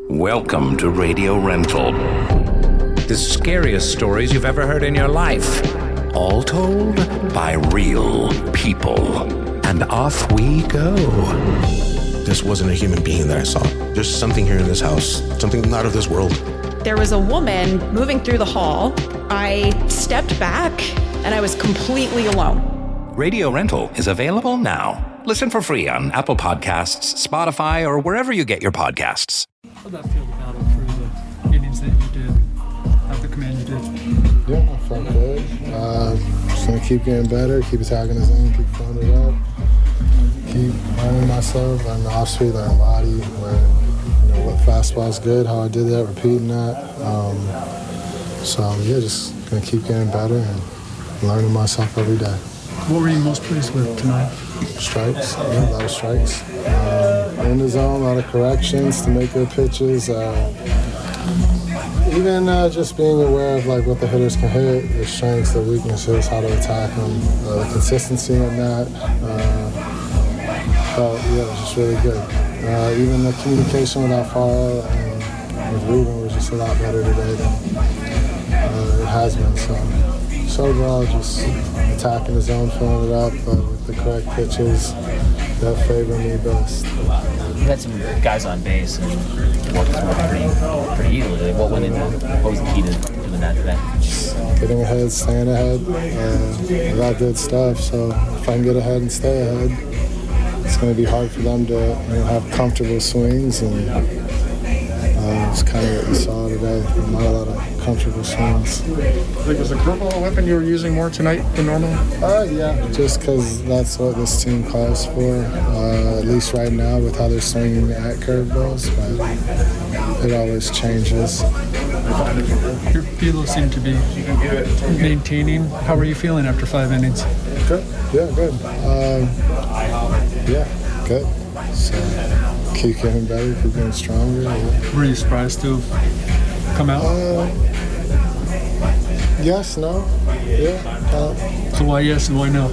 Welcome to Radio Rental. The scariest stories you've ever heard in your life. All told by real people. And off we go. This wasn't a human being that I saw. There's something here in this house, something not of this world. There was a woman moving through the hall. I stepped back and I was completely alone. Radio Rental is available now. Listen for free on Apple Podcasts, Spotify, or wherever you get your podcasts. How did that feel to battle through the innings that you did, have the command you did? Yeah, I felt good. Just going to keep getting better, keep attacking the zone, keep throwing it up, keep learning myself, learning the off-speed, learning body, learning what fastball is good, how I did that, repeating that. Just going to keep getting better and learning myself every day. What were you most pleased with tonight? Strikes, a lot of strikes. In the zone, a lot of corrections to make good pitches. Even just being aware of what the hitters can hit, their strengths, their weaknesses, how to attack them, the consistency in that. It was just really good. Even the communication with Alfaro and with Ruben was just a lot better today than it has been. So overall, just attacking the zone, filling it up with the correct pitches that favor me best. You had some guys on base and worked pretty easily. What was the key to doing that today? Just getting ahead, staying ahead. A lot of good stuff. So if I can get ahead and stay ahead, it's going to be hard for them to have comfortable swings. And it's kind of what you saw today. Not a lot of comfortable swings. I think was the curveball a weapon you were using more tonight than normal? Yeah, just because that's what this team calls for, at least right now with how they're swinging at curveballs, but it always changes. Your velo seemed to be maintaining. How were you feeling after 5 innings? Good. Yeah, good. Good. So keep getting better, keep getting stronger. Yeah. Were you surprised to come out? Yes, no. Yeah. So why yes and why no?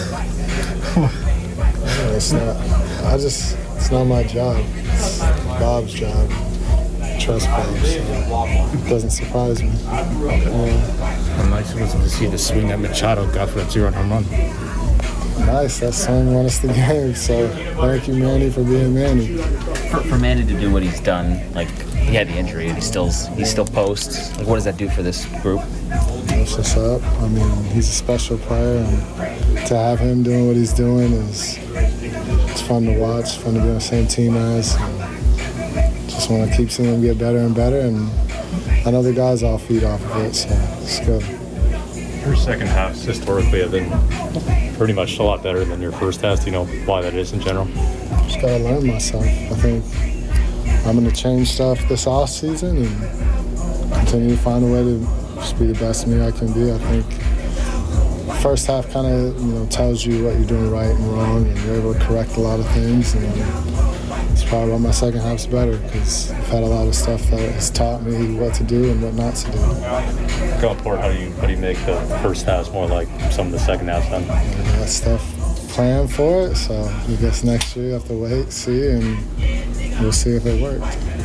It's not my job. It's Bob's job. I trust Bob, so it doesn't surprise me. I'm nice to see the swing that Machado got for that 2-run home run. Nice, that song won us the game, so thank you, Manny, for being Manny. For Manny to do what he's done, he had the injury and he still posts. What does that do for this group? Lifts us up. He's a special player, and to have him doing what he's doing it's fun to watch, fun to be on the same team as. Just want to keep seeing him get better and better, and I know the guys all feed off of it, so it's good. Your second halves historically have been pretty much a lot better than your first half. Do you know why that is in general? Just got to learn myself. I think I'm going to change stuff this off season and continue to find a way to just be the best me I can be. I think first half kind of tells you what you're doing right and wrong, and you're able to correct a lot of things. And it's probably why my second half's better, because I've had a lot of stuff that has taught me what to do and what not to do. Going forward, how do you make the first halves more like some of the second halves then? That stuff planned for it, so I guess next year you have to wait, see, and we'll see if it worked.